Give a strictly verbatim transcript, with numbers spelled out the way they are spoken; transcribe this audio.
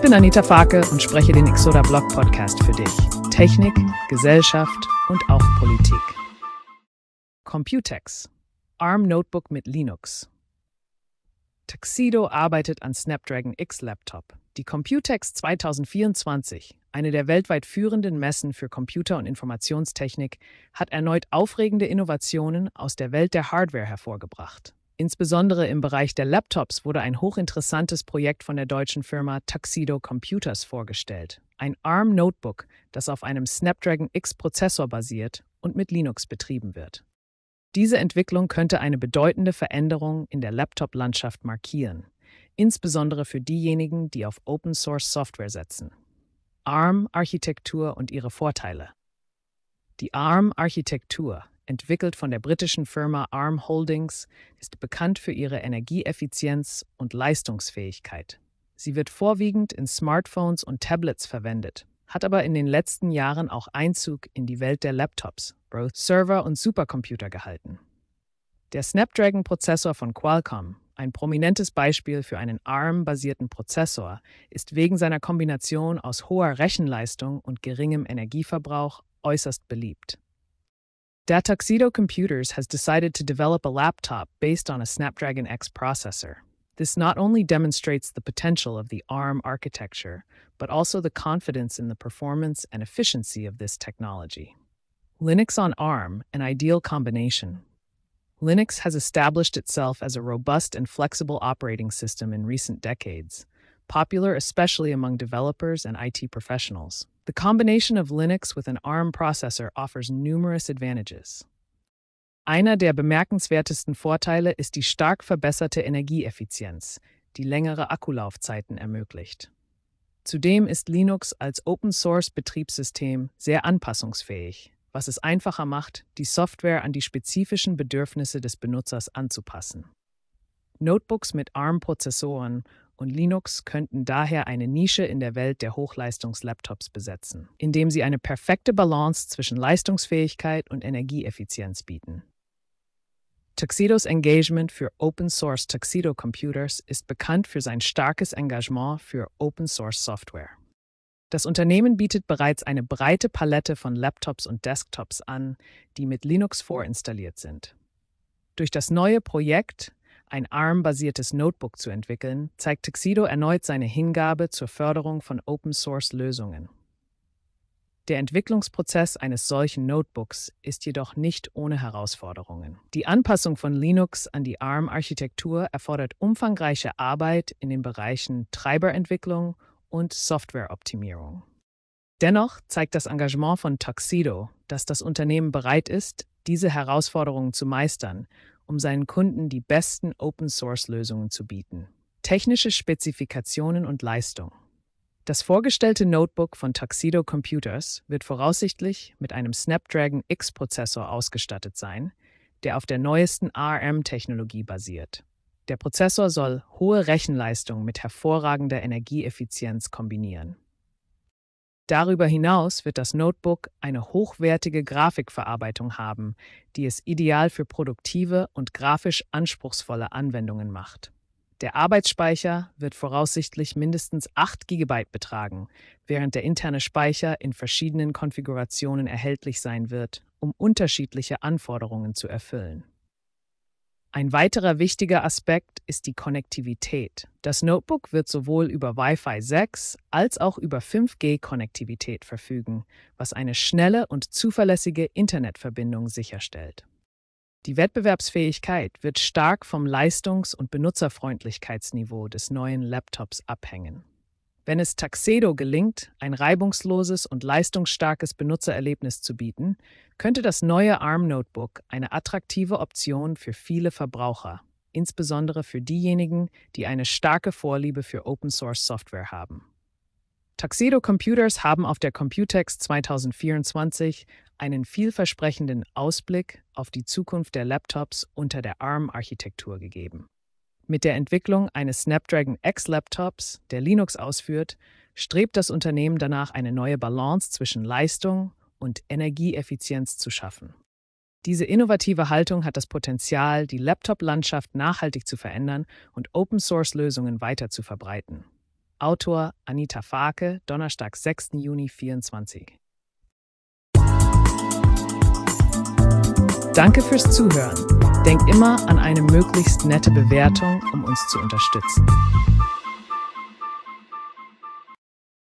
bin Anita Farke und spreche den Exoda Blog Podcast für dich. Technik, Gesellschaft und auch Politik. Computex. ARM Notebook mit Linux. Tuxedo arbeitet an Snapdragon X Laptop. Die Computex zwanzig vierundzwanzig, eine der weltweit führenden Messen für Computer- und Informationstechnik, hat erneut aufregende Innovationen aus der Welt der Hardware hervorgebracht. Insbesondere im Bereich der Laptops wurde ein hochinteressantes Projekt von der deutschen Firma Tuxedo Computers vorgestellt. Ein ARM-Notebook, das auf einem Snapdragon X-Prozessor basiert und mit Linux betrieben wird. Diese Entwicklung könnte eine bedeutende Veränderung in der Laptop-Landschaft markieren, insbesondere für diejenigen, die auf Open-Source-Software setzen. ARM-Architektur und ihre Vorteile. Die ARM-Architektur, entwickelt von der britischen Firma ARM Holdings, ist bekannt für ihre Energieeffizienz und Leistungsfähigkeit. Sie wird vorwiegend in Smartphones und Tablets verwendet, hat aber in den letzten Jahren auch Einzug in die Welt der Laptops, Server und Supercomputer gehalten. Der Snapdragon-Prozessor von Qualcomm, ein prominentes Beispiel für einen ARM-basierten Prozessor, ist wegen seiner Kombination aus hoher Rechenleistung und geringem Energieverbrauch äußerst beliebt. Da Tuxedo Computers has decided to develop a laptop based on a Snapdragon X processor. This not only demonstrates the potential of the ARM architecture, but also the confidence in the performance and efficiency of this technology. Linux on ARM, an ideal combination. Linux has established itself as a robust and flexible operating system in recent decades, popular especially among developers and I T professionals. The combination of Linux with an ARM processor offers numerous advantages. Einer der bemerkenswertesten Vorteile ist die stark verbesserte Energieeffizienz, die längere Akkulaufzeiten ermöglicht. Zudem ist Linux als Open-Source-Betriebssystem sehr anpassungsfähig, was es einfacher macht, die Software an die spezifischen Bedürfnisse des Benutzers anzupassen. Notebooks mit ARM-Prozessoren und Linux könnten daher eine Nische in der Welt der Hochleistungs-Laptops besetzen, indem sie eine perfekte Balance zwischen Leistungsfähigkeit und Energieeffizienz bieten. Tuxedos Engagement für Open-Source Tuxedo Computers ist bekannt für sein starkes Engagement für Open-Source-Software. Das Unternehmen bietet bereits eine breite Palette von Laptops und Desktops an, die mit Linux vorinstalliert sind. Durch das neue Projekt, ein ARM-basiertes Notebook zu entwickeln, zeigt Tuxedo erneut seine Hingabe zur Förderung von Open-Source-Lösungen. Der Entwicklungsprozess eines solchen Notebooks ist jedoch nicht ohne Herausforderungen. Die Anpassung von Linux an die ARM-Architektur erfordert umfangreiche Arbeit in den Bereichen Treiberentwicklung und Softwareoptimierung. Dennoch zeigt das Engagement von Tuxedo, dass das Unternehmen bereit ist, diese Herausforderungen zu meistern, um seinen Kunden die besten Open-Source-Lösungen zu bieten. Technische Spezifikationen und Leistung. Das vorgestellte Notebook von Tuxedo Computers wird voraussichtlich mit einem Snapdragon X-Prozessor ausgestattet sein, der auf der neuesten ARM-Technologie basiert. Der Prozessor soll hohe Rechenleistung mit hervorragender Energieeffizienz kombinieren. Darüber hinaus wird das Notebook eine hochwertige Grafikverarbeitung haben, die es ideal für produktive und grafisch anspruchsvolle Anwendungen macht. Der Arbeitsspeicher wird voraussichtlich mindestens acht Gigabyte betragen, während der interne Speicher in verschiedenen Konfigurationen erhältlich sein wird, um unterschiedliche Anforderungen zu erfüllen. Ein weiterer wichtiger Aspekt ist die Konnektivität. Das Notebook wird sowohl über Wi-Fi sechs als auch über fünf G-Konnektivität verfügen, was eine schnelle und zuverlässige Internetverbindung sicherstellt. Die Wettbewerbsfähigkeit wird stark vom Leistungs- und Benutzerfreundlichkeitsniveau des neuen Laptops abhängen. Wenn es Tuxedo gelingt, ein reibungsloses und leistungsstarkes Benutzererlebnis zu bieten, könnte das neue ARM-Notebook eine attraktive Option für viele Verbraucher, insbesondere für diejenigen, die eine starke Vorliebe für Open-Source-Software haben. Tuxedo Computers haben auf der Computex zwanzig vierundzwanzig einen vielversprechenden Ausblick auf die Zukunft der Laptops unter der ARM-Architektur gegeben. Mit der Entwicklung eines Snapdragon X-Laptops, der Linux ausführt, strebt das Unternehmen danach, eine neue Balance zwischen Leistung und Energieeffizienz zu schaffen. Diese innovative Haltung hat das Potenzial, die Laptop-Landschaft nachhaltig zu verändern und Open-Source-Lösungen weiter zu verbreiten. Autor Anita Farke, Donnerstag, sechsten Juni vierundzwanzig. Danke fürs Zuhören. Denk immer an eine möglichst nette Bewertung, um uns zu unterstützen.